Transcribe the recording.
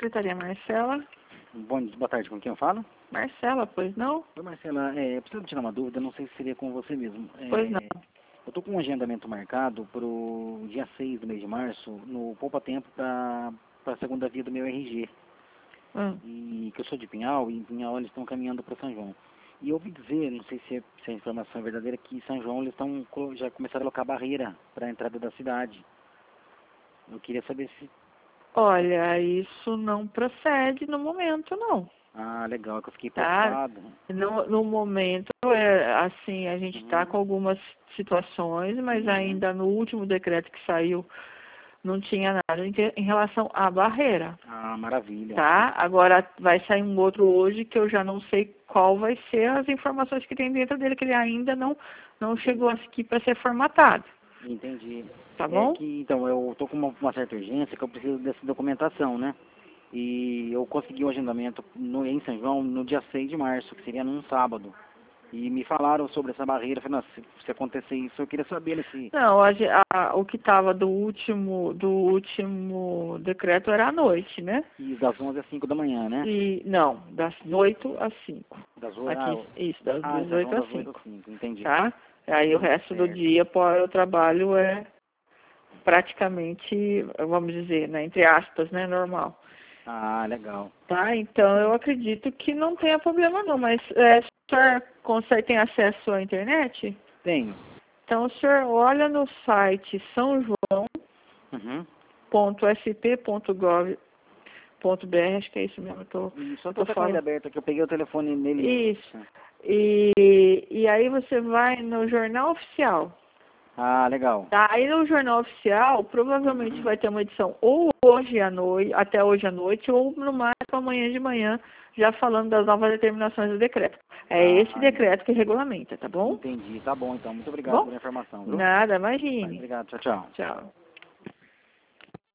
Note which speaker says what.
Speaker 1: Secretaria Marcela.
Speaker 2: Boa tarde, com quem eu falo?
Speaker 1: Marcela, pois não?
Speaker 2: Oi, Marcela, eu preciso tirar uma dúvida, não sei se seria com você mesmo.
Speaker 1: Pois não.
Speaker 2: Eu estou com um agendamento marcado para o dia 6 do mês de março, no Poupa Tempo, para a segunda via do meu RG. E que eu sou de Pinhal, e em Pinhal eles estão caminhando para São João. E eu ouvi dizer, não sei se a informação é verdadeira, que em São João eles já começaram a colocar barreira para a entrada da cidade. Eu queria saber se...
Speaker 1: Olha, isso não procede no momento, não.
Speaker 2: Ah, legal, é que eu fiquei
Speaker 1: Tá?
Speaker 2: preocupado.
Speaker 1: No momento, assim, a gente está com algumas situações, mas ainda no último decreto que saiu, não tinha nada em relação à barreira.
Speaker 2: Ah, maravilha.
Speaker 1: Tá? Agora vai sair um outro hoje que eu já não sei qual vai ser as informações que tem dentro dele, que ele ainda não chegou aqui para ser formatado.
Speaker 2: Entendi.
Speaker 1: Tá bom?
Speaker 2: Então, eu tô com uma certa urgência que eu preciso dessa documentação, né? E eu consegui o agendamento em São João no dia 6 de março, que seria num sábado. E me falaram sobre essa barreira. Eu falei, nossa, se acontecer isso, eu queria saber se...
Speaker 1: Não, o que estava do último decreto era à noite, né?
Speaker 2: E das 11 às 5 da manhã, né?
Speaker 1: Não, das 8 às 5.
Speaker 2: Das 8
Speaker 1: Isso, das 18 às 5.
Speaker 2: 5, entendi.
Speaker 1: Tá? Aí o resto do dia o trabalho é praticamente, vamos dizer, né, entre aspas, né, normal.
Speaker 2: Ah, legal.
Speaker 1: Tá? Então eu acredito que não tenha problema não, mas o senhor tem acesso à internet?
Speaker 2: Tenho.
Speaker 1: Então o senhor olha no site sãojoão.sp.gov.br, acho que é isso mesmo,
Speaker 2: Só tô com ele aberto aqui, eu peguei o telefone nele.
Speaker 1: Isso. E aí você vai no Jornal Oficial.
Speaker 2: Ah, legal.
Speaker 1: Tá? Aí no Jornal Oficial, provavelmente vai ter uma edição ou hoje à noite, até hoje à noite, ou no máximo amanhã de manhã, já falando das novas determinações do decreto. É esse decreto que regulamenta, tá bom?
Speaker 2: Entendi, tá bom então. Muito obrigado pela informação, viu?
Speaker 1: Nada, imagine.
Speaker 2: Obrigado, tchau, tchau.
Speaker 1: Tchau.